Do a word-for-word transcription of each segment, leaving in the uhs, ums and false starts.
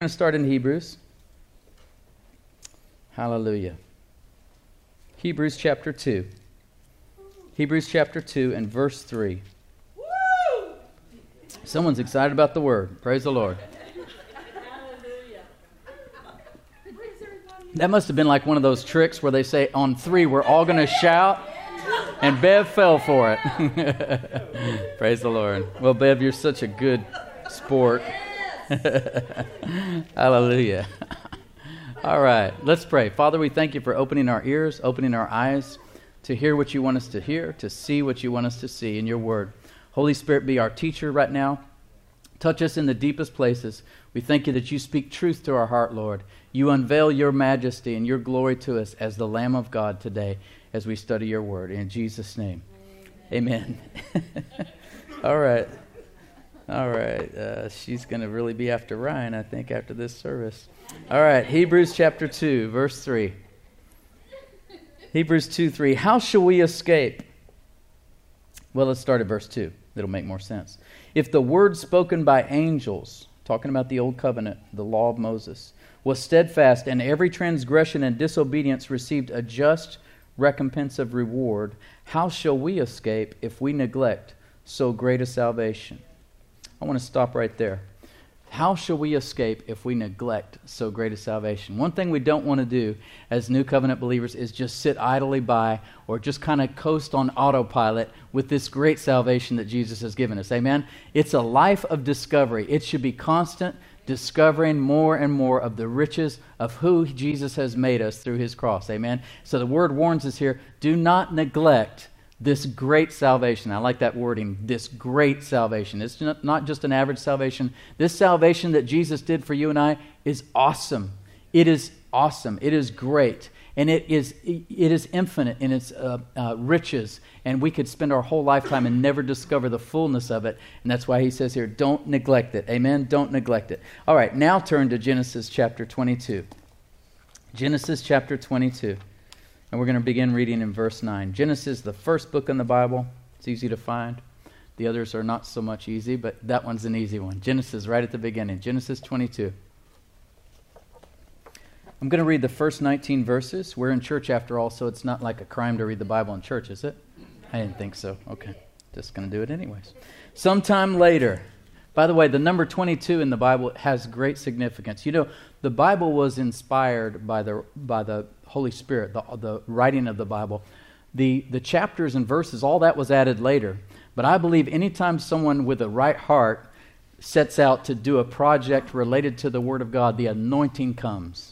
going to start in Hebrews. Hallelujah. Hebrews chapter two. Hebrews chapter two and verse three. Woo! Someone's excited about the word. Praise the Lord. Hallelujah. That must have been like one of those tricks where they say, on three, we're all going to shout. And Bev fell for it. Praise the Lord. Well, Bev, you're such a good sport. Hallelujah. All right, let's pray. Father, we thank you for opening our ears, opening our eyes to hear what you want us to hear, to see what you want us to see in your word. Holy Spirit, be our teacher right now. Touch us in the deepest places. We thank you that you speak truth to our heart, Lord. You unveil your majesty and your glory to us as the Lamb of God today as we study your word. In Jesus' name, amen. Amen. All right. All right. Uh, she's going to really be after Ryan, I think, after this service. All right. Hebrews chapter two, verse three. Hebrews two, three. How shall we escape? Well, let's start at verse two. It'll make more sense. If the word spoken by angels, talking about the old covenant, the law of Moses, was steadfast, and every transgression and disobedience received a just recompense of reward, how shall we escape if we neglect so great a salvation? I want to stop right there. How shall we escape if we neglect so great a salvation? One thing we don't want to do as New Covenant believers is just sit idly by or just kind of coast on autopilot with this great salvation that Jesus has given us. Amen? It's a life of discovery. It should be constant, discovering more and more of the riches of who Jesus has made us through his cross. Amen? So the word warns us here, do not neglect this great salvation. I like that wording, this great salvation. It's not just an average salvation. This salvation that Jesus did for you and I is awesome. It is awesome. It is great. And it is it is infinite in its uh, uh, riches. And we could spend our whole lifetime and never discover the fullness of it. And that's why he says here, don't neglect it. Amen? Don't neglect it. All right, now turn to Genesis chapter twenty-two. Genesis chapter twenty-two. And we're going to begin reading in verse nine. Genesis, the first book in the Bible. It's easy to find. The others are not so much easy, but that one's an easy one. Genesis, right at the beginning. Genesis twenty-two. I'm going to read the first nineteen verses. We're in church after all, so it's not like a crime to read the Bible in church, is it? I didn't think so. Okay. Just going to do it anyways. Sometime later. By the way, the number twenty-two in the Bible has great significance. You know, the Bible was inspired by the by the Holy Spirit, the, the writing of the Bible. The, the chapters and verses, all that was added later. But I believe anytime someone with a right heart sets out to do a project related to the Word of God, the anointing comes.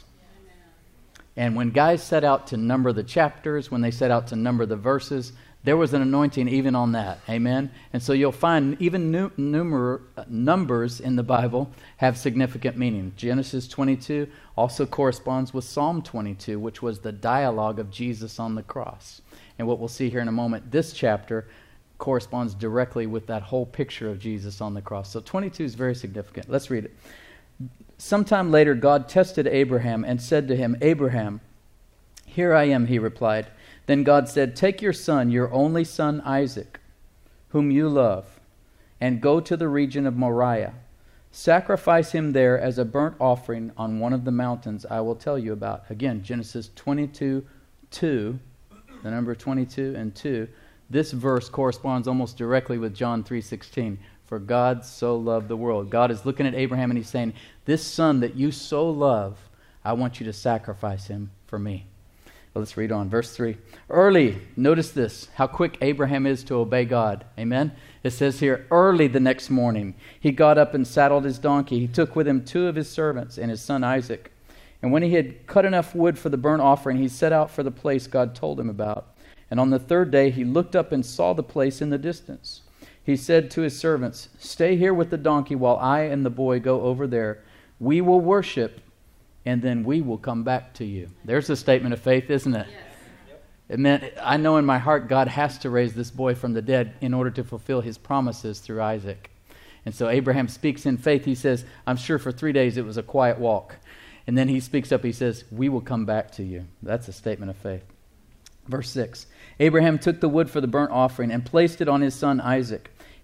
And when guys set out to number the chapters, when they set out to number the verses, there was an anointing even on that. Amen? And so you'll find even nu- numer- numbers in the Bible have significant meaning. Genesis twenty-two also corresponds with Psalm twenty-two, which was the dialogue of Jesus on the cross. And what we'll see here in a moment, this chapter corresponds directly with that whole picture of Jesus on the cross. So twenty-two is very significant. Let's read it. Sometime later, God tested Abraham and said to him, Abraham, here I am, he replied. Then God said, take your son, your only son Isaac, whom you love, and go to the region of Moriah. Sacrifice him there as a burnt offering on one of the mountains I will tell you about. Again, Genesis twenty-two, two, the number twenty-two and two. This verse corresponds almost directly with John three sixteen. For God so loved the world. God is looking at Abraham and he's saying, this son that you so love, I want you to sacrifice him for me. Well, let's read on. Verse three. Early, notice this, how quick Abraham is to obey God. Amen? It says here, early the next morning, he got up and saddled his donkey. He took with him two of his servants and his son Isaac. And when he had cut enough wood for the burnt offering, he set out for the place God told him about. And on the third day, he looked up and saw the place in the distance. He said to his servants, stay here with the donkey while I and the boy go over there. We will worship, and then we will come back to you. There's a statement of faith, isn't it? Yes. It meant, I know in my heart God has to raise this boy from the dead in order to fulfill his promises through Isaac. And so Abraham speaks in faith. He says, I'm sure for three days it was a quiet walk. And then he speaks up. He says, we will come back to you. That's a statement of faith. Verse six. Abraham took the wood for the burnt offering and placed it on his son Isaac.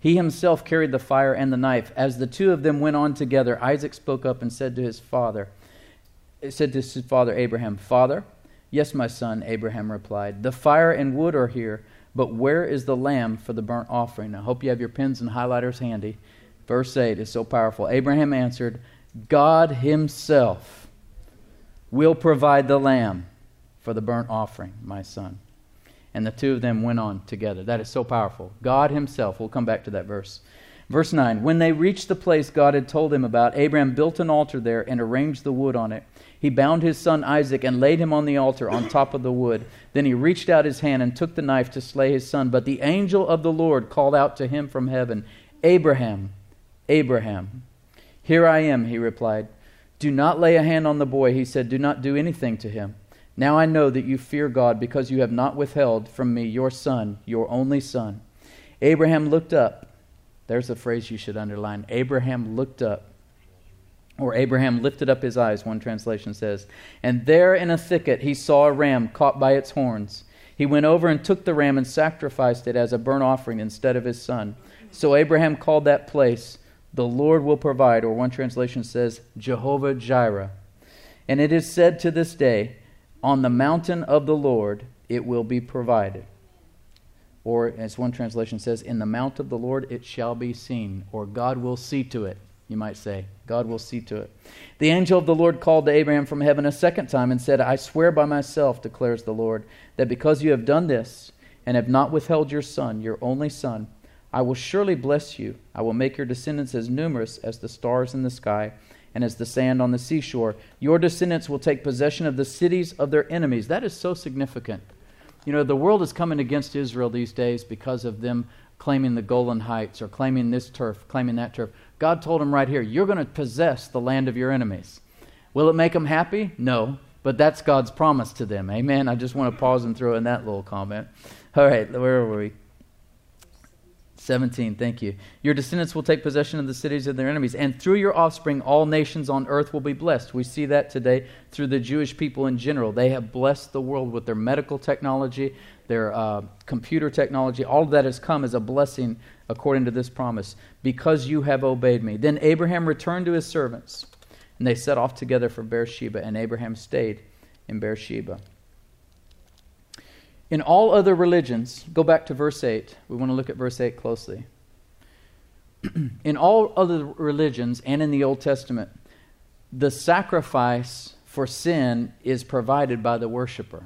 He himself carried the fire and the knife. As the two of them went on together, Isaac spoke up and said to his father, said to his father Abraham, "Father?" "Yes, my son," Abraham replied. "The fire and wood are here, but where is the lamb for the burnt offering?" I hope you have your pens and highlighters handy. Verse eight is so powerful. Abraham answered, "God himself will provide the lamb for the burnt offering, my son." And the two of them went on together. That is so powerful. God himself. We'll come back to that verse. Verse nine. When they reached the place God had told him about, Abraham built an altar there and arranged the wood on it. He bound his son Isaac and laid him on the altar on top of the wood. Then he reached out his hand and took the knife to slay his son. But the angel of the Lord called out to him from heaven, "Abraham, Abraham." "Here I am," he replied. "Do not lay a hand on the boy," he said. "Do not do anything to him. Now I know that you fear God, because you have not withheld from me your son, your only son." Abraham looked up. There's a phrase you should underline. Abraham looked up. Or Abraham lifted up his eyes, one translation says. And there in a thicket he saw a ram caught by its horns. He went over and took the ram and sacrificed it as a burnt offering instead of his son. So Abraham called that place, "The Lord will provide," or one translation says, Jehovah Jireh. And it is said to this day, "On the mountain of the Lord it will be provided." Or as one translation says, "In the mount of the Lord it shall be seen," or God will see to it, you might say. God will see to it. The angel of the Lord called to Abraham from heaven a second time and said, "I swear by myself, declares the Lord, that because you have done this and have not withheld your son, your only son, I will surely bless you. I will make your descendants as numerous as the stars in the sky and as the sand on the seashore. Your descendants will take possession of the cities of their enemies." That is so significant. You know, the world is coming against Israel these days because of them claiming the Golan Heights or claiming this turf, claiming that turf. God told them right here, you're going to possess the land of your enemies. Will it make them happy? No, but that's God's promise to them. Amen. I just want to pause and throw in that little comment. All right, where were we? seventeen, thank you. Your descendants will take possession of the cities of their enemies, and through your offspring all nations on earth will be blessed. We see that today through the Jewish people in general. They have blessed the world with their medical technology, their uh, computer technology. All of that has come as a blessing according to this promise, because you have obeyed me. Then Abraham returned to his servants, and they set off together for Beersheba, and Abraham stayed in Beersheba. In all other religions, go back to verse eight. We want to look at verse eight closely. In all other religions and in the Old Testament, the sacrifice for sin is provided by the worshiper.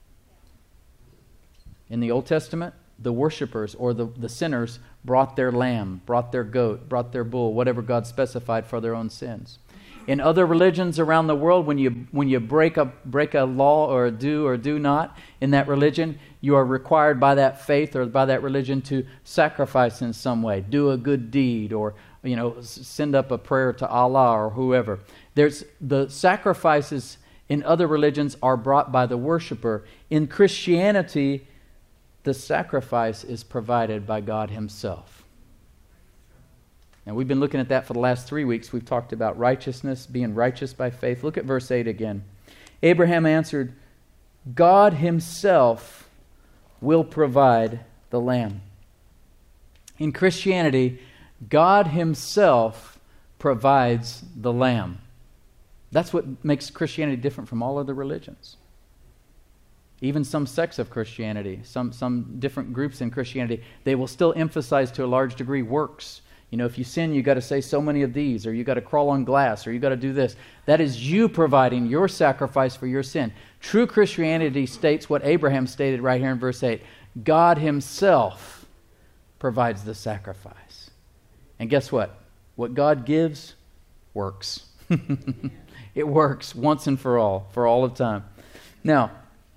In the Old Testament, the worshipers or the, the sinners brought their lamb, brought their goat, brought their bull, whatever God specified for their own sins. In other religions around the world, when you when you break a break a law or a do or do not in that religion, you are required by that faith or by that religion to sacrifice in some way, do a good deed, or you know send up a prayer to Allah or whoever. There's the sacrifices in other religions are brought by the worshiper. In Christianity, the sacrifice is provided by God Himself. And we've been looking at that for the last three weeks. We've talked about righteousness, being righteous by faith. Look at verse eight again. Abraham answered, God Himself will provide the lamb. In Christianity, God Himself provides the lamb. That's what makes Christianity different from all other religions. Even some sects of Christianity, some, some different groups in Christianity, they will still emphasize to a large degree works. You know, if you sin, you got to say so many of these, or you got to crawl on glass, or you got to do this. That is you providing your sacrifice for your sin. True Christianity states what Abraham stated right here in verse eight. God Himself provides the sacrifice. And guess what? What God gives works. It works once and for all, for all of time. Now,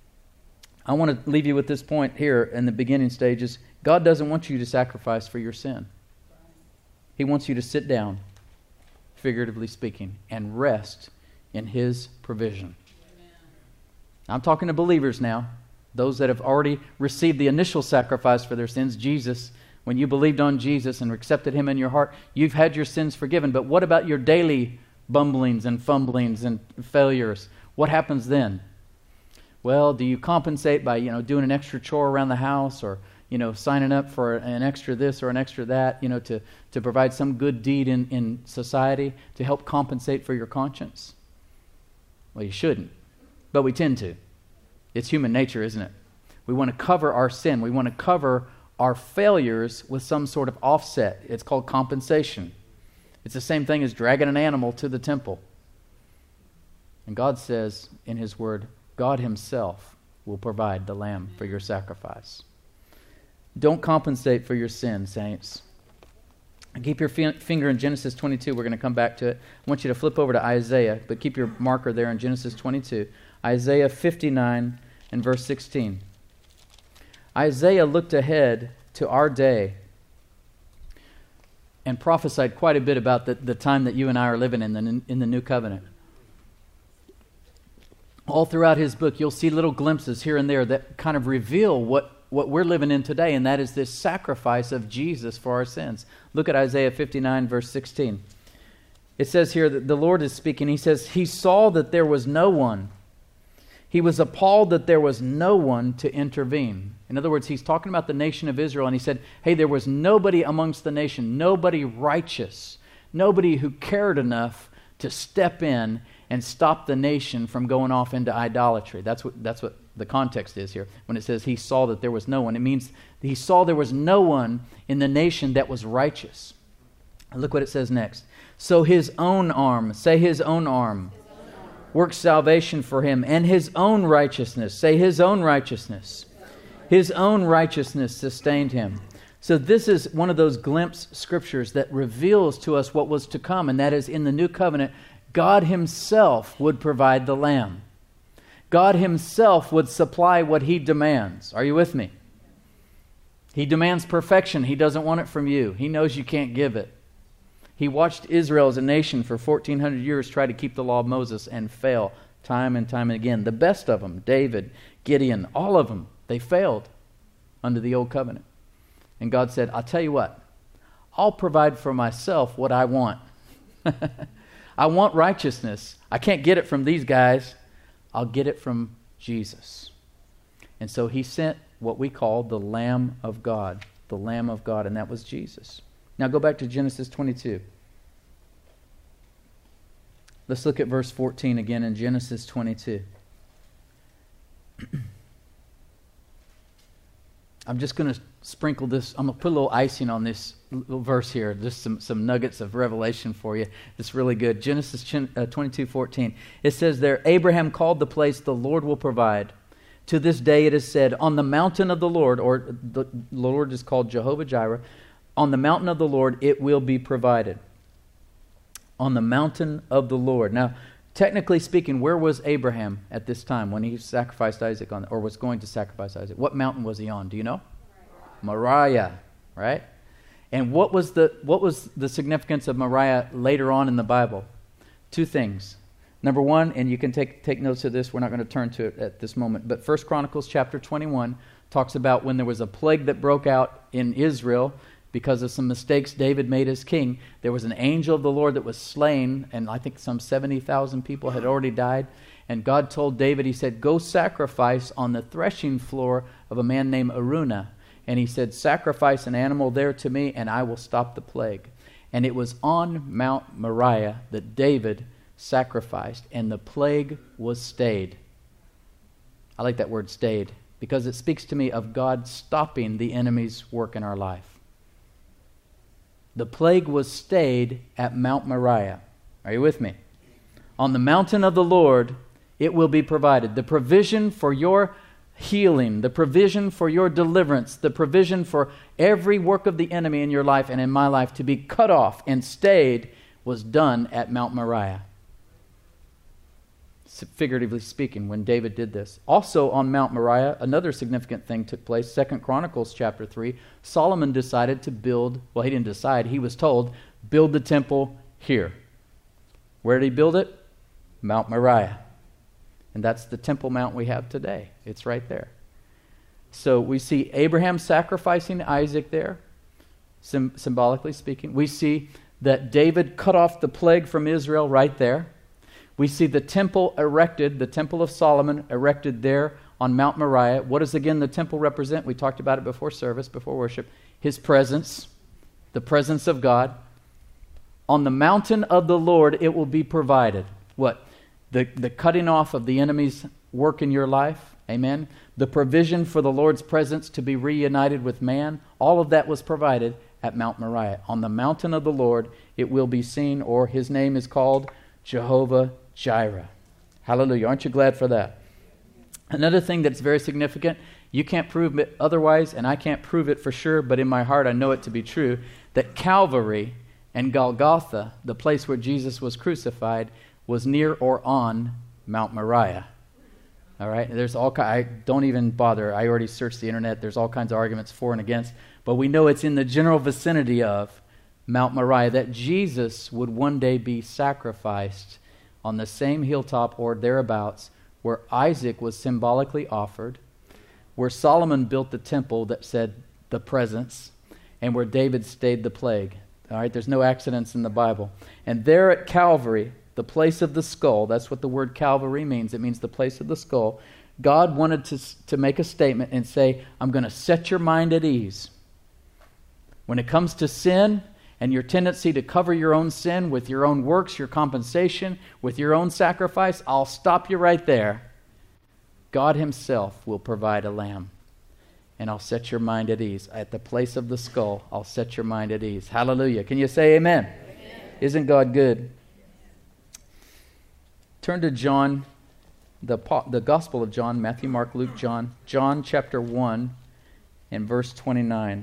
I want to leave you with this point here in the beginning stages. God doesn't want you to sacrifice for your sin. He wants you to sit down, figuratively speaking, and rest in His provision. Amen. I'm talking to believers now, those that have already received the initial sacrifice for their sins, Jesus. When you believed on Jesus and accepted Him in your heart, you've had your sins forgiven. But what about your daily bumblings and fumblings and failures? What happens then? Well, do you compensate by, you know, doing an extra chore around the house, or you know, signing up for an extra this or an extra that, you know, to, to provide some good deed in, in society to help compensate for your conscience? Well, you shouldn't, but we tend to. It's human nature, isn't it? We want to cover our sin. We want to cover our failures with some sort of offset. It's called compensation. It's the same thing as dragging an animal to the temple. And God says in His Word, God Himself will provide the lamb for your sacrifice. Don't compensate for your sin, saints. Keep your fi- finger in Genesis twenty-two. We're going to come back to it. I want you to flip over to Isaiah, but keep your marker there in Genesis twenty-two. Isaiah fifty-nine and verse sixteen. Isaiah looked ahead to our day and prophesied quite a bit about the, the time that you and I are living in, the, in the New Covenant. All throughout his book, you'll see little glimpses here and there that kind of reveal what, what we're living in today, and that is this sacrifice of Jesus for our sins. Look at Isaiah fifty-nine, verse sixteen. It says here that the Lord is speaking. He says, He saw that there was no one. He was appalled that there was no one to intervene. In other words, he's talking about the nation of Israel, and he said, hey, there was nobody amongst the nation, nobody righteous, nobody who cared enough to step in and stop the nation from going off into idolatry. That's what, that's what the context is here. When it says he saw that there was no one, it means he saw there was no one in the nation that was righteous. And look what it says next. So his own arm, say his own arm, works salvation for him, and his own righteousness, say his own righteousness, his own righteousness sustained him. So this is one of those glimpse scriptures that reveals to us what was to come, and that is in the new covenant, God Himself would provide the lamb. God Himself would supply what He demands. Are you with me? He demands perfection. He doesn't want it from you. He knows you can't give it. He watched Israel as a nation for fourteen hundred years try to keep the law of Moses and fail time and time and again. The best of them, David, Gideon, all of them, they failed under the old covenant. And God said, I'll tell you what, I'll provide for myself what I want. I want righteousness. I can't get it from these guys. I'll get it from Jesus. And so He sent what we call the Lamb of God, the Lamb of God, and that was Jesus. Now go back to Genesis twenty-two. Let's look at verse fourteen again in Genesis twenty-two. I'm just going to sprinkle this, I'm going to put a little icing on this little verse here, just some, some nuggets of revelation for you. It's really good. Genesis twenty-two fourteen. It says there, Abraham called the place, the Lord will provide. To this day it is said, on the mountain of the Lord, or the Lord is called Jehovah Jireh, on the mountain of the Lord it will be provided. On the mountain of the Lord. Now, technically speaking, where was Abraham at this time when he sacrificed Isaac on, or was going to sacrifice Isaac? What mountain was he on? Do you know? Moriah, right? And what was the what was the significance of Moriah later on in the Bible? Two things. Number one, and you can take take notes of this. We're not going to turn to it at this moment. But First Chronicles chapter twenty-one talks about when there was a plague that broke out in Israel because of some mistakes David made as king. There was an angel of the Lord that was slain, and I think some seventy thousand people had already died. And God told David, He said, go sacrifice on the threshing floor of a man named Araunah. And He said, sacrifice an animal there to me, and I will stop the plague. And it was on Mount Moriah that David sacrificed, and the plague was stayed. I like that word stayed, because it speaks to me of God stopping the enemy's work in our life. The plague was stayed at Mount Moriah. Are you with me? On the mountain of the Lord, it will be provided. The provision for your healing, the provision for your deliverance, the provision for every work of the enemy in your life and in my life to be cut off and stayed was done at Mount Moriah. Figuratively speaking, when David did this. Also on Mount Moriah, another significant thing took place. Second Chronicles chapter three, Solomon decided to build, well, he didn't decide, he was told, build the temple here. Where did he build it? Mount Moriah. And that's the Temple Mount we have today. It's right there. So we see Abraham sacrificing Isaac there, sim- symbolically speaking. We see that David cut off the plague from Israel right there. We see the temple erected, the Temple of Solomon erected there on Mount Moriah. What does again the temple represent? We talked about it before service, before worship. His presence, the presence of God. On the mountain of the Lord it will be provided. What? The, the cutting off of the enemy's work in your life. Amen. The provision for the Lord's presence to be reunited with man. All of that was provided at Mount Moriah. On the mountain of the Lord it will be seen, or his name is called Jehovah Jireh. Hallelujah. Aren't you glad for that? Another thing that's very significant, you can't prove it otherwise, and I can't prove it for sure, but in my heart I know it to be true, that Calvary and Golgotha, the place where Jesus was crucified, was near or on Mount Moriah. All right? There's all I don't even bother. I already searched the internet. There's all kinds of arguments for and against, but we know it's in the general vicinity of Mount Moriah that Jesus would one day be sacrificed on the same hilltop or thereabouts where Isaac was symbolically offered, where Solomon built the temple that said the presence, and where David stayed the plague. All right, there's no accidents in the Bible. And there at Calvary, the place of the skull, that's what the word Calvary means. It means the place of the skull. God wanted to, to make a statement and say, I'm going to set your mind at ease. When it comes to sin and your tendency to cover your own sin with your own works, your compensation, with your own sacrifice, I'll stop you right there. God himself will provide a lamb. And I'll set your mind at ease. At the place of the skull, I'll set your mind at ease. Hallelujah. Can you say amen? Amen. Isn't God good? Turn to John, the, the Gospel of John, Matthew, Mark, Luke, John. John chapter one and verse twenty-nine.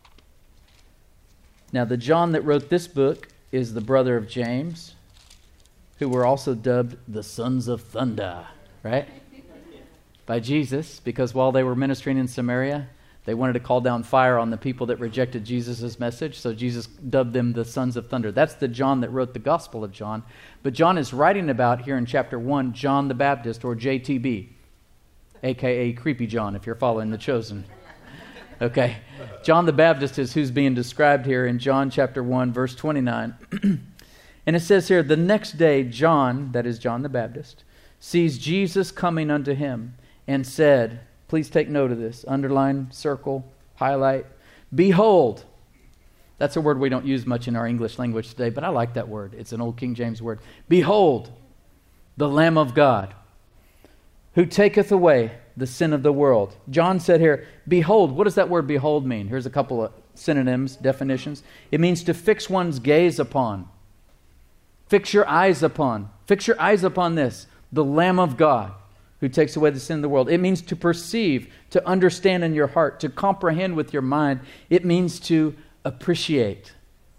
Now, the John that wrote this book is the brother of James, who were also dubbed the sons of thunder, right? By Jesus, because while they were ministering in Samaria, they wanted to call down fire on the people that rejected Jesus' message, so Jesus dubbed them the sons of thunder. That's the John that wrote the Gospel of John. But John is writing about, here in chapter one, John the Baptist, or J T B, a k a. Creepy John, if you're following The Chosen. Okay, John the Baptist is who's being described here in John chapter one, verse twenty-nine. And it says here, the next day John, that is John the Baptist, sees Jesus coming unto him and said, please take note of this, underline, circle, highlight, behold. That's a word we don't use much in our English language today, but I like that word. It's an old King James word. Behold, the Lamb of God, who taketh away the sin of the world. John said here, behold. What does that word behold mean? Here's a couple of synonyms, definitions. It means to fix one's gaze upon. Fix your eyes upon. Fix your eyes upon this, the Lamb of God, who takes away the sin of the world. It means to perceive, to understand in your heart, to comprehend with your mind. It means to appreciate.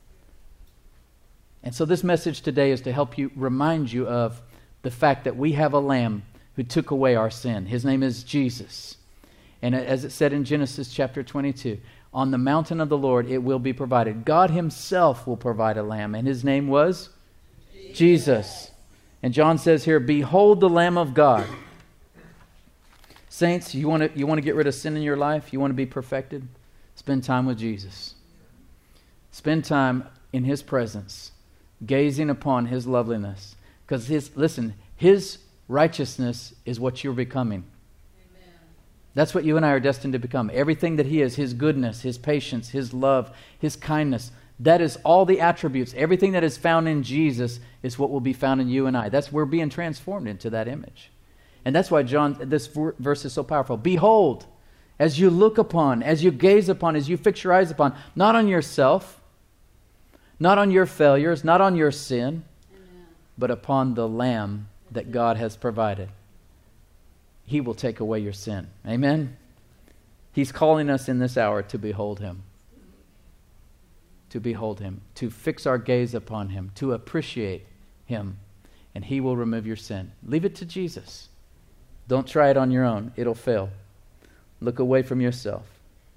And so this message today is to help you, remind you of the fact that we have a Lamb who took away our sin. His name is Jesus. And as it said in Genesis chapter twenty-two, on the mountain of the Lord it will be provided. God himself will provide a lamb, and his name was Jesus. Jesus. And John says here, behold the Lamb of God. Saints, you want to you want to get rid of sin in your life? You want to be perfected? Spend time with Jesus. Spend time in his presence, gazing upon his loveliness. Because his listen, his righteousness is what you're becoming. Amen. That's what you and I are destined to become. Everything that he is, his goodness, his patience, his love, his kindness, that is all the attributes. Everything that is found in Jesus is what will be found in you and I. That's we're being transformed into that image. And that's why John, this verse is so powerful. Behold, as you look upon, as you gaze upon, as you fix your eyes upon, not on yourself, not on your failures, not on your sin, Amen. But upon the Lamb that God has provided. He will take away your sin. Amen? He's calling us in this hour to behold him. To behold him. To fix our gaze upon him. To appreciate him. And he will remove your sin. Leave it to Jesus. Don't try it on your own. It'll fail. Look away from yourself.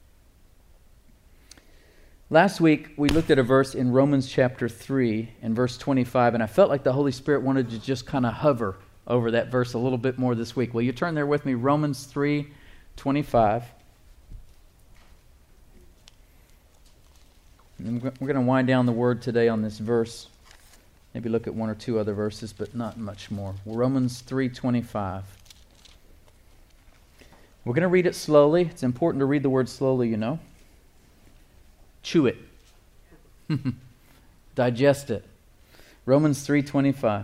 Last week, we looked at a verse in Romans chapter three and verse twenty-five, and I felt like the Holy Spirit wanted to just kind of hover over that verse a little bit more this week. Will you turn there with me? Romans three twenty-five. And we're going to wind down the word today on this verse. Maybe look at one or two other verses, but not much more. Romans three twenty-five. We're going to read it slowly. It's important to read the word slowly, you know. Chew it. Digest it. Romans three twenty-five.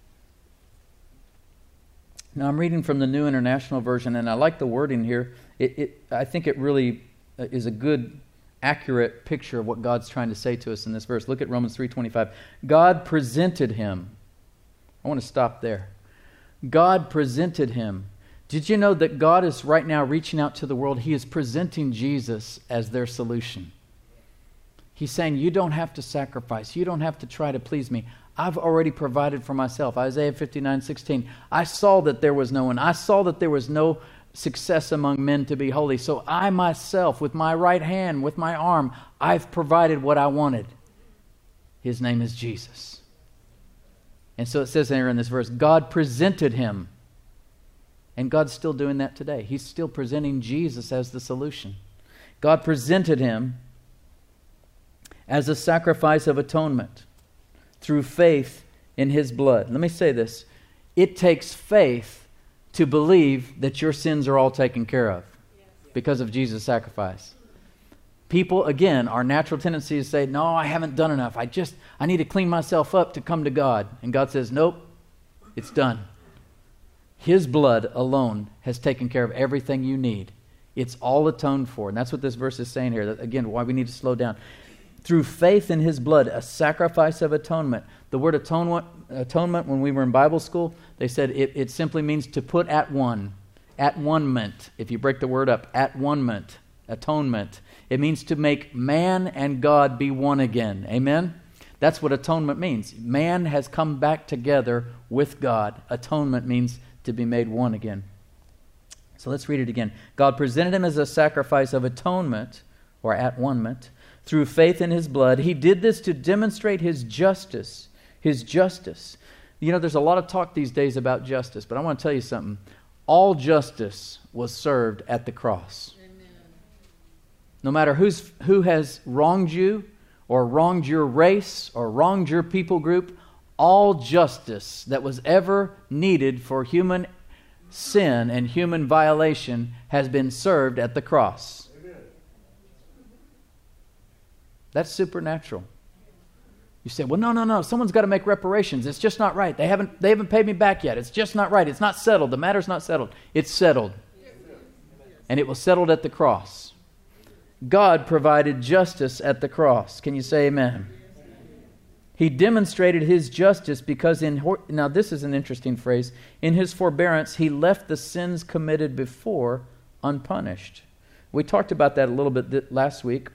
Now I'm reading from the New International Version, and I like the wording here. It, it, I think it really is a good, accurate picture of what God's trying to say to us in this verse. Look at Romans three twenty-five. God presented him. I want to stop there. God presented him. Did you know that God is right now reaching out to the world? He is presenting Jesus as their solution. He's saying, you don't have to sacrifice. You don't have to try to please me. I've already provided for myself. Isaiah fifty-nine sixteen. I saw that there was no one. I saw that there was no success among men to be holy. So I myself, with my right hand, with my arm, I've provided what I wanted. His name is Jesus. And so it says here in this verse, God presented him. And God's still doing that today. He's still presenting Jesus as the solution. God presented him as a sacrifice of atonement through faith in his blood. Let me say this. It takes faith to believe that your sins are all taken care of because of Jesus' sacrifice. People, again, our natural tendency is to say, no, I haven't done enough. I just, I need to clean myself up to come to God. And God says, nope, it's done. His blood alone has taken care of everything you need. It's all atoned for. And that's what this verse is saying here. That, again, why we need to slow down. Through faith in his blood, a sacrifice of atonement. The word atonement, atonement when we were in Bible school, they said it, it simply means to put at one. At one-ment. If you break the word up, at one-ment. Atonement. It means to make man and God be one again. Amen? That's what atonement means. Man has come back together with God. Atonement means to be made one again. So let's read it again. God presented him as a sacrifice of atonement, or at one-ment, through faith in his blood. He did this to demonstrate his justice. His justice. You know, there's a lot of talk these days about justice, but I want to tell you something. All justice was served at the cross. Amen. No matter who's, who has wronged you, or wronged your race, or wronged your people group, all justice that was ever needed for human sin and human violation has been served at the cross. That's supernatural. You say, well, no, no, no. Someone's got to make reparations. It's just not right. They haven't, they haven't paid me back yet. It's just not right. It's not settled. The matter's not settled. It's settled. And it was settled at the cross. God provided justice at the cross. Can you say amen? He demonstrated his justice because in, now this is an interesting phrase, in his forbearance, he left the sins committed before unpunished. We talked about that a little bit last week.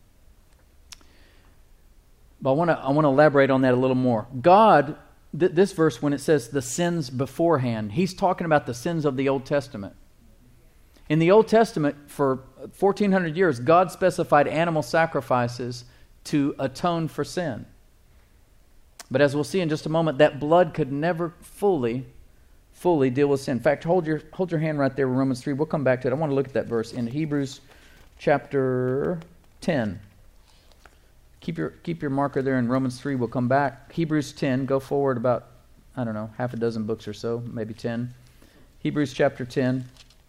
But I want to I want to elaborate on that a little more. God, th- this verse, when it says the sins beforehand, he's talking about the sins of the Old Testament. In the Old Testament, for fourteen hundred years, God specified animal sacrifices to atone for sin. But as we'll see in just a moment, that blood could never fully, fully deal with sin. In fact, hold your hold your hand right there in Romans three. We'll come back to it. I want to look at that verse in Hebrews chapter ten. Keep your keep your marker there in Romans three. We'll come back. Hebrews ten. Go forward about, I don't know, half a dozen books or so, maybe ten. Hebrews chapter ten.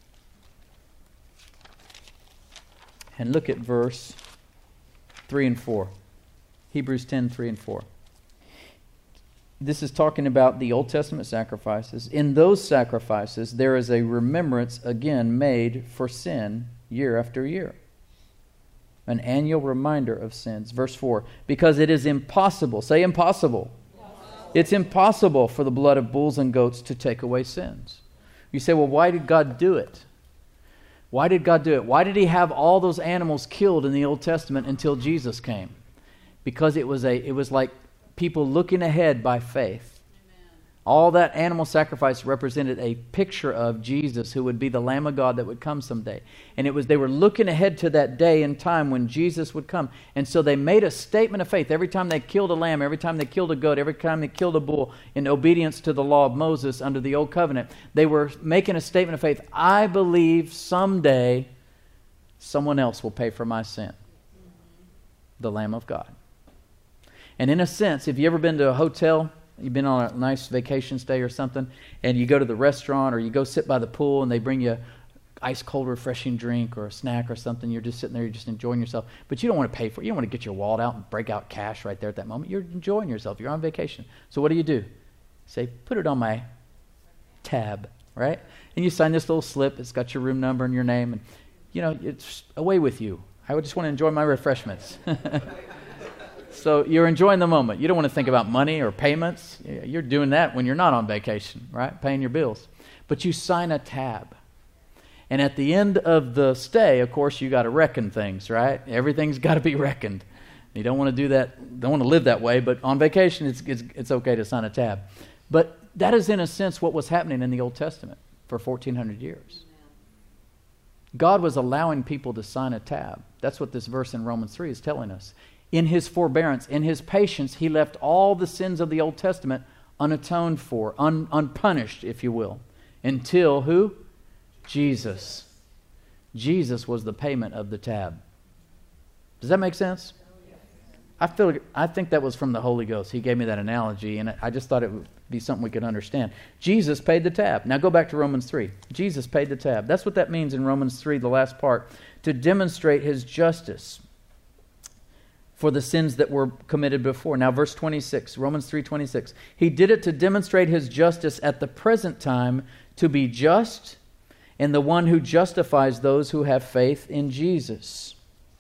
And look at verse three and four. Hebrews ten, three and four. This is talking about the Old Testament sacrifices. In those sacrifices, there is a remembrance again made for sin year after year. An annual reminder of sins. Verse four, because it is impossible, say impossible. impossible. It's impossible for the blood of bulls and goats to take away sins. You say, well, why did God do it? Why did God do it? Why did he have all those animals killed in the Old Testament until Jesus came? Because it was a it was like people looking ahead by faith. All that animal sacrifice represented a picture of Jesus, who would be the Lamb of God that would come someday. And it was they were looking ahead to that day and time when Jesus would come. And so they made a statement of faith every time they killed a lamb, every time they killed a goat, every time they killed a bull in obedience to the law of Moses under the Old Covenant. They were making a statement of faith. I believe someday someone else will pay for my sin. The Lamb of God. And in a sense, have you ever been to a hotel? You've been on a nice vacation stay or something, and you go to the restaurant or you go sit by the pool and they bring you ice cold refreshing drink or a snack or something. You're just sitting there, you're just enjoying yourself. But you don't want to pay for it. You don't want to get your wallet out and break out cash right there at that moment. You're enjoying yourself. You're on vacation. So what do you do? Say, put it on my tab, right? And you sign this little slip. It's got your room number and your name. And, you know, it's away with you. I would just want to enjoy my refreshments. So you're enjoying the moment. You don't want to think about money or payments. You're doing that when you're not on vacation, right? Paying your bills. But you sign a tab. And at the end of the stay, of course, you got to reckon things, right? Everything's got to be reckoned. You don't want to do that, don't want to live that way, but on vacation, it's, it's, it's okay to sign a tab. But that is, in a sense, what was happening in the Old Testament for fourteen hundred years. God was allowing people to sign a tab. That's what this verse in Romans three is telling us. In his forbearance, in his patience, he left all the sins of the Old Testament unatoned for, un, unpunished, if you will, until who? Jesus. Jesus was the payment of the tab. Does that make sense? I feel. I think that was from the Holy Ghost. He gave me that analogy, and I just thought it would be something we could understand. Jesus paid the tab. Now go back to Romans three. Jesus paid the tab. That's what that means in Romans three, the last part, to demonstrate his justice for the sins that were committed before. Now verse twenty-six, Romans three twenty-six. He did it to demonstrate his justice at the present time, to be just and the one who justifies those who have faith in Jesus.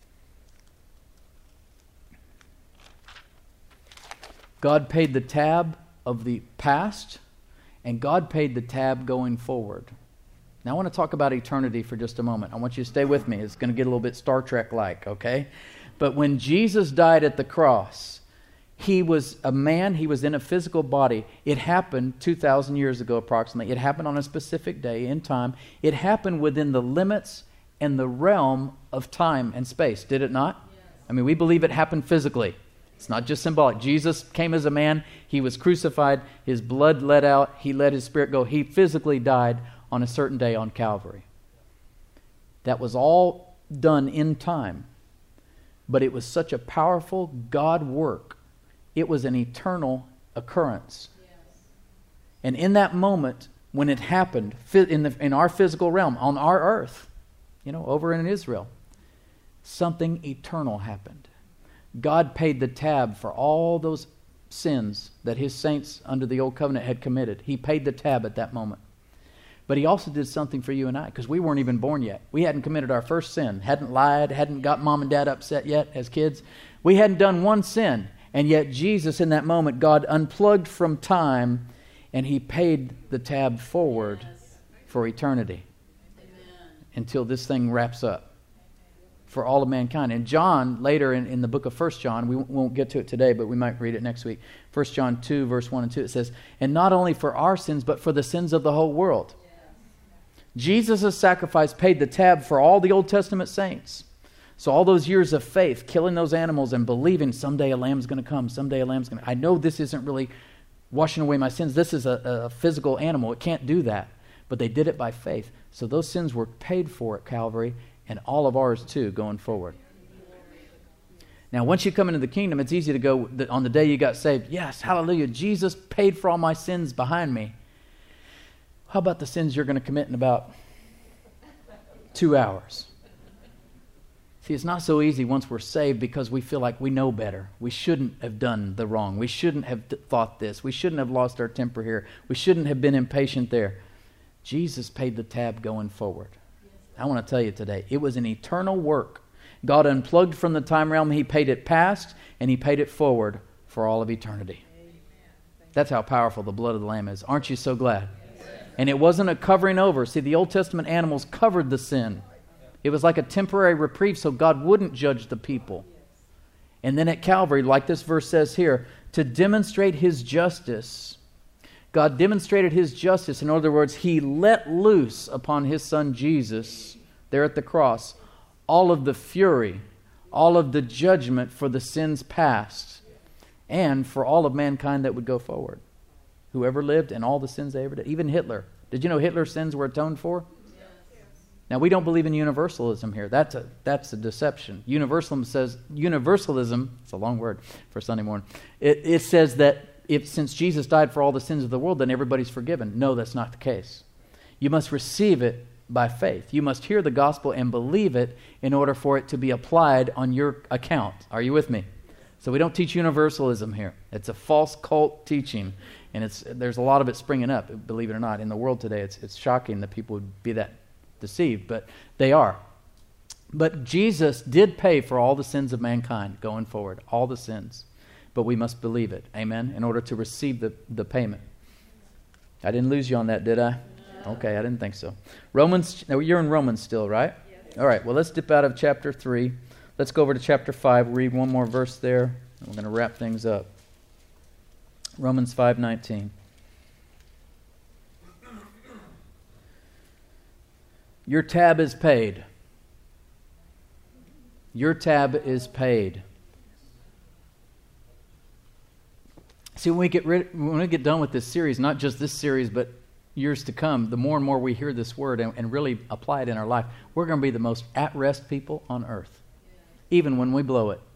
God paid the tab of the past, and God paid the tab going forward. Now I want to talk about eternity for just a moment. I want you to stay with me. It's going to get a little bit Star Trek-like, okay? But when Jesus died at the cross, he was a man, he was in a physical body. It happened two thousand years ago approximately. It happened on a specific day in time. It happened within the limits and the realm of time and space, did it not? Yes. I mean, we believe it happened physically. It's not just symbolic. Jesus came as a man. He was crucified. His blood let out. He let his spirit go. He physically died on a certain day on Calvary. That was all done in time. But it was such a powerful God work. It was an eternal occurrence. Yes. And in that moment, when it happened, in, the, in our physical realm, on our earth, you know, over in Israel, something eternal happened. God paid the tab for all those sins that his saints under the old covenant had committed. He paid the tab at that moment. But he also did something for you and I, because we weren't even born yet. We hadn't committed our first sin, hadn't lied, hadn't got mom and dad upset yet as kids. We hadn't done one sin. And yet Jesus, in that moment, God unplugged from time, and he paid the tab forward for eternity. Amen. Until this thing wraps up for all of mankind. And John, later in, in the book of First John, we won't get to it today, but we might read it next week. First John two, verse one and two, it says, and not only for our sins, but for the sins of the whole world. Jesus' sacrifice paid the tab for all the Old Testament saints. So all those years of faith, killing those animals and believing someday a lamb's going to come, someday a lamb's going to... I know this isn't really washing away my sins. This is a, a physical animal. It can't do that. But they did it by faith. So those sins were paid for at Calvary, and all of ours too going forward. Now, once you come into the kingdom, it's easy to go on the day you got saved. Yes, hallelujah, Jesus paid for all my sins behind me. How about the sins you're going to commit in about two hours? See, it's not so easy once we're saved because we feel like we know better. We shouldn't have done the wrong. We shouldn't have thought this. We shouldn't have lost our temper here. We shouldn't have been impatient there. Jesus paid the tab going forward. I want to tell you today, it was an eternal work. God unplugged from the time realm. He paid it past, and he paid it forward for all of eternity. That's how powerful the blood of the Lamb is. Aren't you so glad? And it wasn't a covering over. See, the Old Testament animals covered the sin. It was like a temporary reprieve so God wouldn't judge the people. And then at Calvary, like this verse says here, to demonstrate his justice, God demonstrated his justice. In other words, he let loose upon his son Jesus, there at the cross, all of the fury, all of the judgment for the sins past, and for all of mankind that would go forward. Whoever lived and all the sins they ever did. Even Hitler. Did you know Hitler's sins were atoned for? Now, we don't believe in universalism here. That's a that's a deception. Universalism says, universalism, it's a long word for Sunday morning. It, it says that if since Jesus died for all the sins of the world, then everybody's forgiven. No, that's not the case. You must receive it by faith. You must hear the gospel and believe it in order for it to be applied on your account. Are you with me? So we don't teach universalism here. It's a false cult teaching, and it's there's a lot of it springing up, believe it or not. In the world today, it's it's shocking that people would be that deceived, but they are. But Jesus did pay for all the sins of mankind going forward, all the sins. But we must believe it, amen, in order to receive the, the payment. I didn't lose you on that, did I? No. Okay, I didn't think so. Romans, no, you're in Romans still, right? Yes. All right, well, let's dip out of chapter three. Let's go over to chapter five, read one more verse there, and we're going to wrap things up. Romans five nineteen. Your tab is paid. Your tab is paid. See, when we get rid, when we get done with this series, not just this series, but years to come, the more and more we hear this word and, and really apply it in our life, we're going to be the most at-rest people on earth, even when we blow it.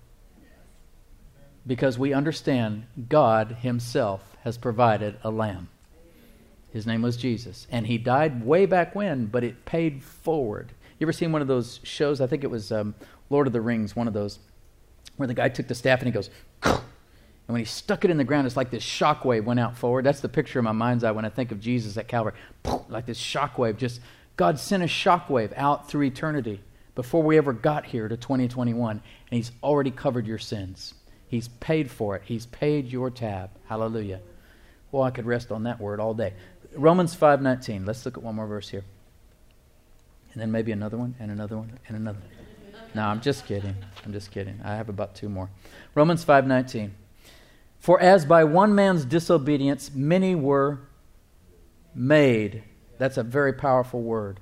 Because we understand God himself has provided a lamb. His name was Jesus. And he died way back when, but it paid forward. You ever seen one of those shows? I think it was um, Lord of the Rings, one of those, where the guy took the staff and he goes, and when he stuck it in the ground, it's like this shockwave went out forward. That's the picture in my mind's eye when I think of Jesus at Calvary. Like this shockwave. Just God sent a shockwave out through eternity before we ever got here to twenty twenty-one. And he's already covered your sins. He's paid for it. He's paid your tab. Hallelujah. Well, I could rest on that word all day. Romans five nineteen. Let's look at one more verse here. And then maybe another one, and another one, and another one. No, I'm just kidding. I'm just kidding. I have about two more. Romans five nineteen. For as by one man's disobedience many were made. That's a very powerful word.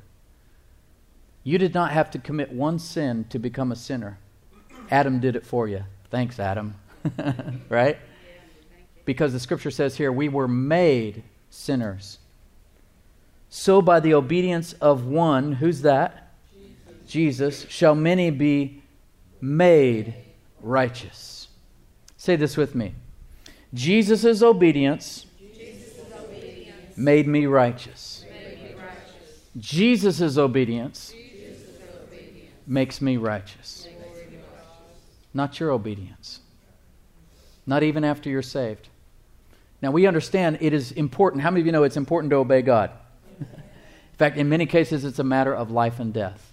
You did not have to commit one sin to become a sinner. Adam did it for you. Thanks, Adam. Right? Because the scripture says here, we were made sinners. So by the obedience of one, who's that? Jesus, Jesus shall many be made righteous. Say this with me. Jesus' obedience, Jesus' obedience made me righteous. Made me righteous. Jesus' obedience, Jesus' obedience makes me righteous. Makes me righteous. Not your obedience. Not even after you're saved. Now we understand it is important. How many of you know it's important to obey God? In fact, in many cases it's a matter of life and death.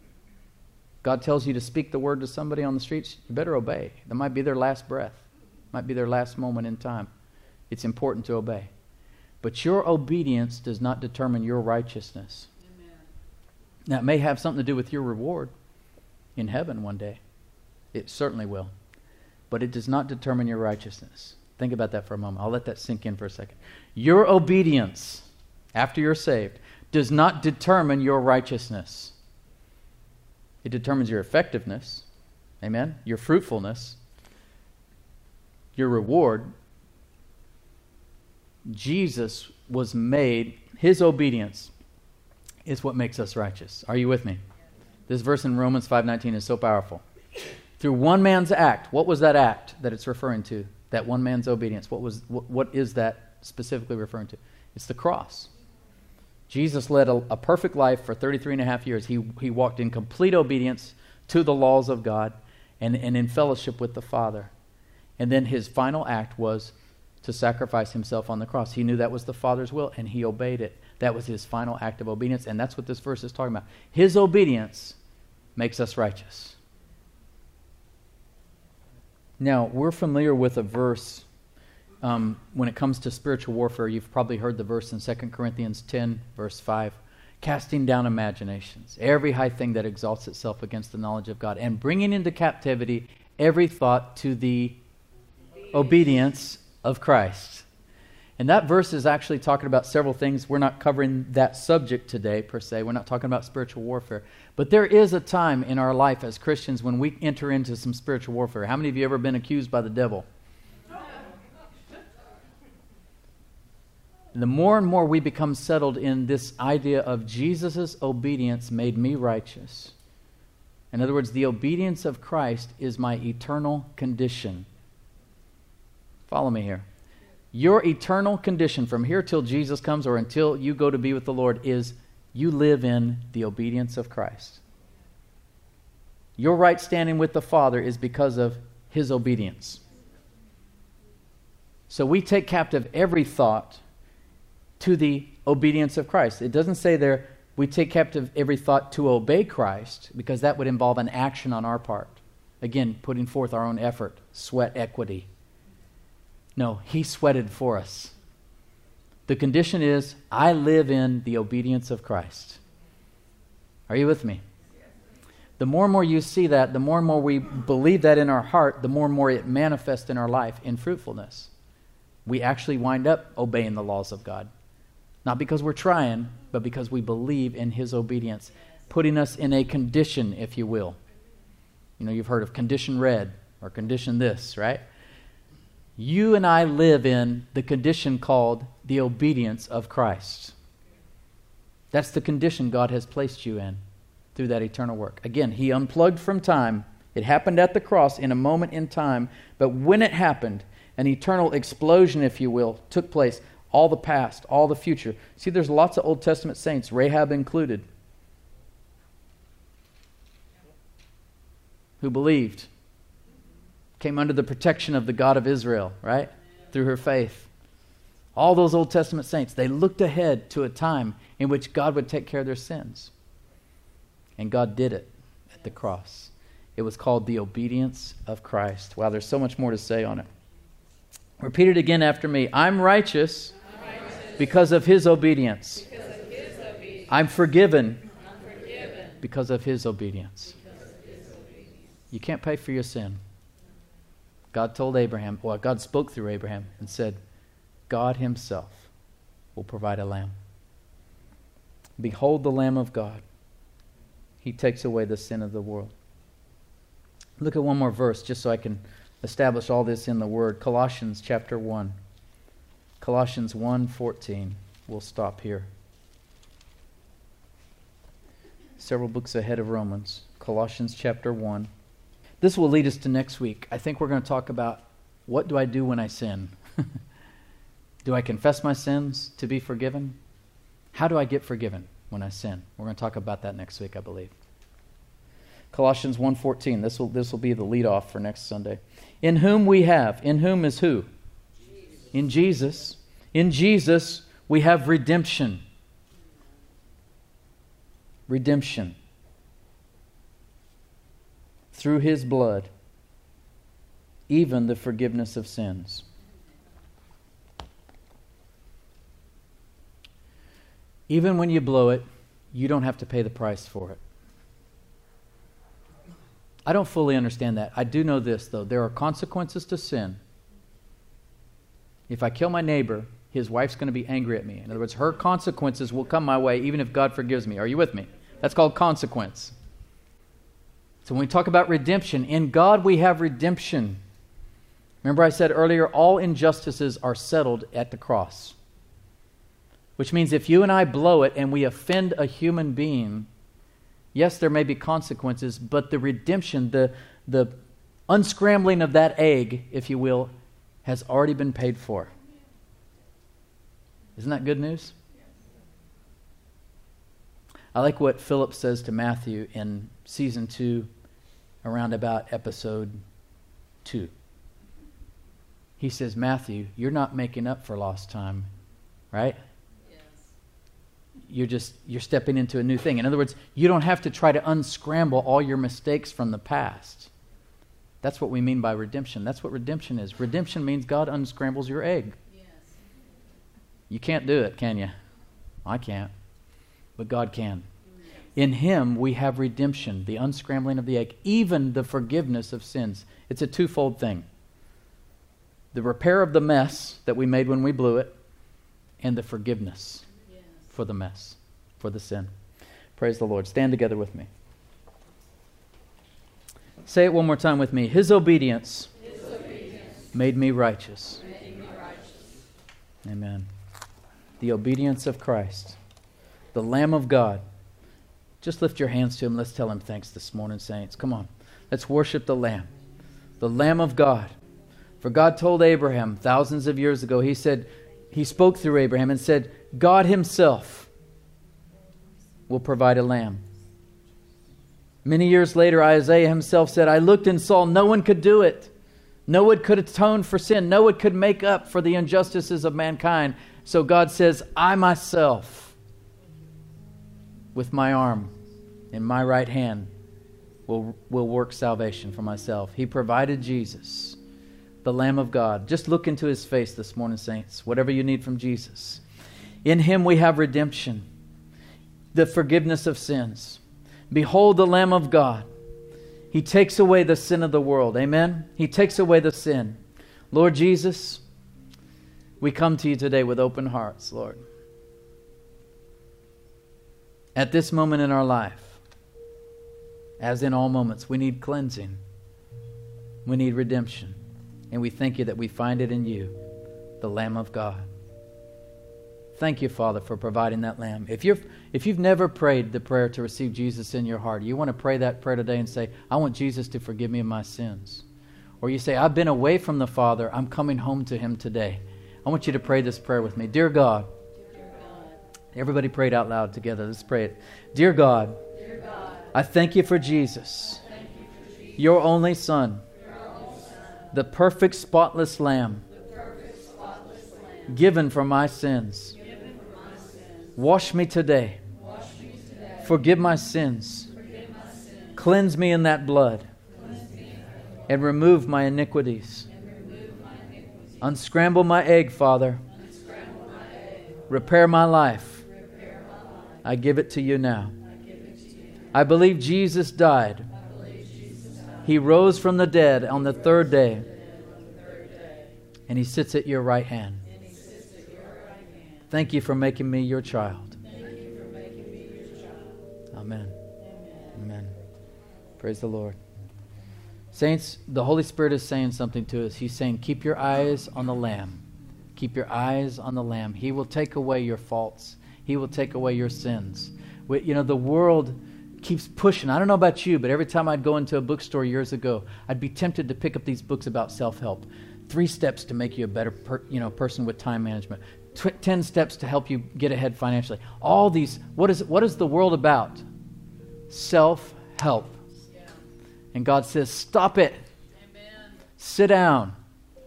God tells you to speak the word to somebody on the streets, you better obey. That might be their last breath. Might be their last moment in time. It's important to obey. But your obedience does not determine your righteousness. Amen. Now, it may have something to do with your reward in heaven one day. It certainly will. But it does not determine your righteousness. Think about that for a moment. I'll let that sink in for a second. Your obedience, after you're saved, does not determine your righteousness. It determines your effectiveness. Amen? Your fruitfulness. Your reward. Jesus was made, his obedience is what makes us righteous. Are you with me? This verse in Romans five nineteen is so powerful. Through one man's act, what was that act that it's referring to? That one man's obedience. What was what, what is that specifically referring to? It's the cross. Jesus led a, a perfect life for thirty-three and a half years. He, he walked in complete obedience to the laws of God and, and in fellowship with the Father. And then his final act was to sacrifice himself on the cross. He knew that was the Father's will, and he obeyed it. That was his final act of obedience, and that's what this verse is talking about. His obedience makes us righteous. Now, we're familiar with a verse um, when it comes to spiritual warfare. You've probably heard the verse in Second Corinthians ten, verse five. Casting down imaginations, every high thing that exalts itself against the knowledge of God, and bringing into captivity every thought to the obedience of Christ. And that verse is actually talking about several things. We're not covering that subject today, per se. We're not talking about spiritual warfare. But there is a time in our life as Christians when we enter into some spiritual warfare. How many of you ever been accused by the devil? The more and more we become settled in this idea of Jesus' obedience made me righteous. In other words, the obedience of Christ is my eternal condition. Follow me here. Your eternal condition from here till Jesus comes or until you go to be with the Lord is You live in the obedience of Christ. Your right standing with the Father is because of His obedience. So we take captive every thought to the obedience of Christ. It doesn't say there, we take captive every thought to obey Christ, because that would involve an action on our part. Again, putting forth our own effort, sweat equity. No, He sweated for us. The condition is, I live in the obedience of Christ. Are you with me? The more and more you see that, the more and more we believe that in our heart, the more and more it manifests in our life in fruitfulness. We actually wind up obeying the laws of God. Not because we're trying, but because we believe in His obedience, putting us in a condition, if you will. You know, you've heard of condition red or condition this, right? You and I live in the condition called the obedience of Christ. That's the condition God has placed you in through that eternal work. Again, He unplugged from time. It happened at the cross in a moment in time, but when it happened, an eternal explosion, if you will, took place. All the past, all the future. See, there's lots of Old Testament saints, Rahab included, who believed, came under the protection of the God of Israel, right? Through her faith. All those Old Testament saints, they looked ahead to a time in which God would take care of their sins. And God did it at the cross. It was called the obedience of Christ. Wow, there's so much more to say on it. Repeat it again after me. I'm righteous, I'm righteous because of His obedience. Because of His obedience. I'm forgiven, I'm forgiven because of His obedience. Because of His obedience. You can't pay for your sin. God told Abraham, well, God spoke through Abraham and said, God Himself will provide a lamb. Behold the Lamb of God. He takes away the sin of the world. Look at one more verse just so I can establish all this in the Word. Colossians chapter one. Colossians one fourteen. We'll stop here. Several books ahead of Romans. Colossians chapter one. This will lead us to next week. I think we're going to talk about, what do I do when I sin? Do I confess my sins to be forgiven? How do I get forgiven when I sin? We're going to talk about that next week, I believe. Colossians one fourteen. This will this will be the lead off for next Sunday. In whom we have, in whom is who? Jesus. In Jesus. In Jesus we have redemption. Redemption. Through His blood, even the forgiveness of sins. Even when you blow it, you don't have to pay the price for it. I don't fully understand that. I do know this, though. There are consequences to sin. If I kill my neighbor, his wife's going to be angry at me. In other words, her consequences will come my way even if God forgives me. Are you with me? That's called consequence. So when we talk about redemption, in God we have redemption. Remember I said earlier, all injustices are settled at the cross. Which means if you and I blow it and we offend a human being, yes, there may be consequences, but the redemption, the, the unscrambling of that egg, if you will, has already been paid for. Isn't that good news? I like what Philip says to Matthew in season two, around about episode two. He says, Matthew, you're not making up for lost time, right? Yes. You're just, you're stepping into a new thing. In other words, you don't have to try to unscramble all your mistakes from the past. That's what we mean by redemption. That's what redemption is. Redemption means God unscrambles your egg. Yes. You can't do it, can you? I can't. But God can. In Him we have redemption, the unscrambling of the egg, even the forgiveness of sins. It's a twofold thing. The repair of the mess that we made when we blew it, and the forgiveness yes. for the mess, for the sin. Praise the Lord. Stand together with me. Say it one more time with me. His obedience, His obedience made me righteous. Made me righteous. Amen. The obedience of Christ, the Lamb of God. Just lift your hands to Him. Let's tell Him thanks this morning, saints. Come on. Let's worship the Lamb. The Lamb of God. For God told Abraham thousands of years ago, He said, He spoke through Abraham and said, God Himself will provide a lamb. Many years later, Isaiah himself said, I looked and saw no one could do it. No one could atone for sin. No one could make up for the injustices of mankind. So God says, I myself, with my arm in my right hand, will, will work salvation for myself. He provided Jesus, the Lamb of God. Just look into His face this morning, saints. Whatever you need from Jesus. In Him we have redemption, the forgiveness of sins. Behold the Lamb of God. He takes away the sin of the world. Amen? He takes away the sin. Lord Jesus, we come to You today with open hearts, Lord. At this moment in our life, as in all moments, we need cleansing. We need redemption. And we thank You that we find it in You, the Lamb of God. Thank You, Father, for providing that lamb. If you're, if you've never prayed the prayer to receive Jesus in your heart, you want to pray that prayer today and say, I want Jesus to forgive me of my sins. Or you say, I've been away from the Father. I'm coming home to Him today. I want you to pray this prayer with me. Dear God. Dear God. Everybody pray it out loud together. Let's pray it. Dear God. Dear God. I thank You for Jesus. Thank You for Jesus. Your only Son. Your only Son. The perfect spotless Lamb. The perfect spotless Lamb. Given for my sins. Wash me today. Wash me today. Forgive my sins. Forgive my sins. Cleanse me in that blood. Cleanse me in that blood. And remove my iniquities. And remove my iniquities. Unscramble my egg, Father. Unscramble my egg. Repair my life. Repair my life. I give it to You now. I give it to You now. I believe Jesus died. I believe Jesus died. He rose from the dead on the third day. And He sits at Your right hand. Thank You for making me Your child. Thank You for making me Your child. Amen. Amen. Amen. Praise the Lord. Saints, the Holy Spirit is saying something to us. He's saying, keep your eyes on the Lamb. Keep your eyes on the Lamb. He will take away your faults. He will take away your sins. We, you know, the world keeps pushing. I don't know about you, but every time I'd go into a bookstore years ago, I'd be tempted to pick up these books about self-help. Three steps to make you a better per, you know, person with time management. Tw- ten steps to help you get ahead financially. All these, what is what is the world about? Self-help. Yeah. And God says, stop it. Amen. Sit down.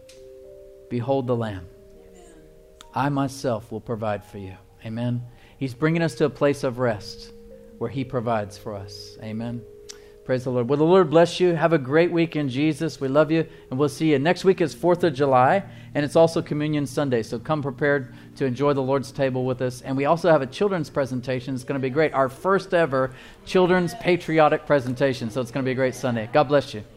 Behold the Lamb. Amen. I myself will provide for you. Amen. He's bringing us to a place of rest where He provides for us. Amen. Praise the Lord. Well, the Lord bless you. Have a great week in Jesus. We love you, and we'll see you. Next week is fourth of July, and it's also Communion Sunday, so come prepared to enjoy the Lord's table with us. And we also have a children's presentation. It's going to be great. Our first ever children's patriotic presentation, so it's going to be a great Sunday. God bless you.